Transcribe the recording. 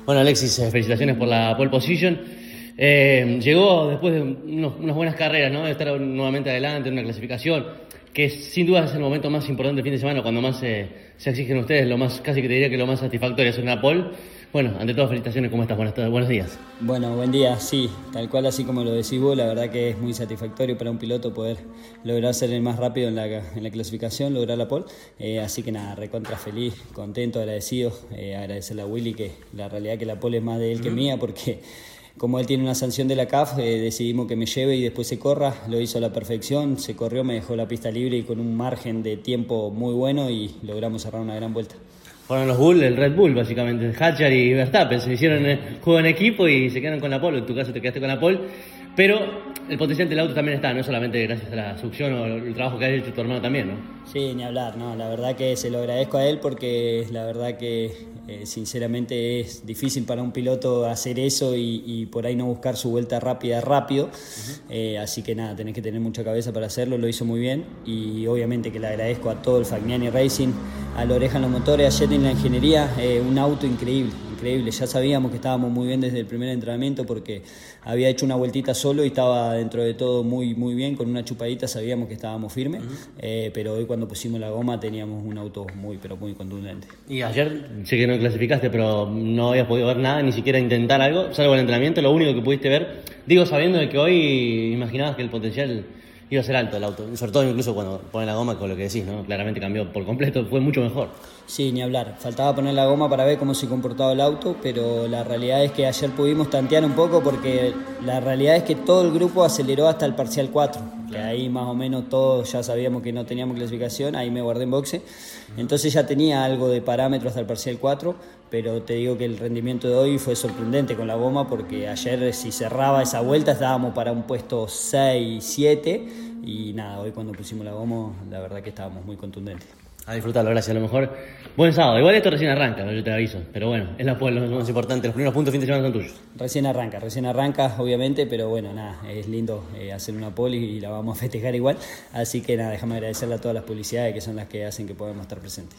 Bueno, Alexis, felicitaciones por la pole position. Llegó después de unas buenas carreras, ¿no? De estar nuevamente adelante en una clasificación, que sin duda es el momento más importante del fin de semana, cuando más se exigen ustedes, lo más, casi que te diría que lo más satisfactorio es una pole. Bueno, ante todo, felicitaciones, ¿cómo estás? Buenos días. Bueno, buen día, sí, tal cual así como lo decís vos, la verdad que es muy satisfactorio para un piloto poder lograr ser el más rápido en la clasificación, lograr la pole, así que nada, recontra feliz, contento, agradecido, agradecerle a Willy que la realidad que la pole es más de él que mía, porque como él tiene una sanción de la CAF, decidimos que me lleve y después se corra, lo hizo a la perfección, se corrió, me dejó la pista libre y con un margen de tiempo muy bueno y logramos cerrar una gran vuelta. Fueron los Bull, el Red Bull básicamente, Hadjar y Verstappen, se hicieron juego en equipo y se quedaron con la pole, en tu caso te quedaste con la pole, pero el potencial del auto también está, no solamente gracias a la succión o el trabajo que ha hecho tu hermano también, ¿no? Sí, ni hablar, no, la verdad que se lo agradezco a él porque la verdad que sinceramente es difícil para un piloto hacer eso y por ahí no buscar su vuelta rápido, así que nada, tenés que tener mucha cabeza para hacerlo, lo hizo muy bien y obviamente que le agradezco a todo el Fagnani Racing, a la Oreja en los motores, a Jet en la ingeniería, un auto increíble, ya sabíamos que estábamos muy bien desde el primer entrenamiento porque había hecho una vueltita solo y estaba dentro de todo muy bien, con una chupadita sabíamos que estábamos firmes, pero hoy cuando pusimos la goma teníamos un auto muy contundente. Y ayer, sé que no clasificaste, pero no habías podido ver nada, ni siquiera intentar algo, salvo el entrenamiento, lo único que pudiste ver, digo sabiendo de que hoy imaginabas que el potencial iba a ser alto el auto, sobre todo incluso cuando pone la goma, con lo que decís, ¿no? Claramente cambió por completo, fue mucho mejor. Sí, ni hablar, faltaba poner la goma para ver cómo se comportaba el auto, pero la realidad es que ayer pudimos tantear un poco porque la realidad es que todo el grupo aceleró hasta el parcial 4, que ahí más o menos todos ya sabíamos que no teníamos clasificación, ahí me guardé en boxe, entonces ya tenía algo de parámetro hasta el parcial 4, pero te digo que el rendimiento de hoy fue sorprendente con la goma porque ayer si cerraba esa vuelta estábamos para un puesto 6, 7 y nada, hoy cuando pusimos la goma la verdad que estábamos muy contundentes. A disfrutarlo, gracias. A lo mejor, buen sábado. Igual esto recién arranca, ¿no? Yo te aviso. Pero bueno, es la pole, lo más importante. Los primeros puntos de fin de semana son tuyos. Recién arranca, obviamente, pero bueno, nada, es lindo hacer una pole y la vamos a festejar igual. Así que nada, déjame agradecerle a todas las publicidades que son las que hacen que podamos estar presentes.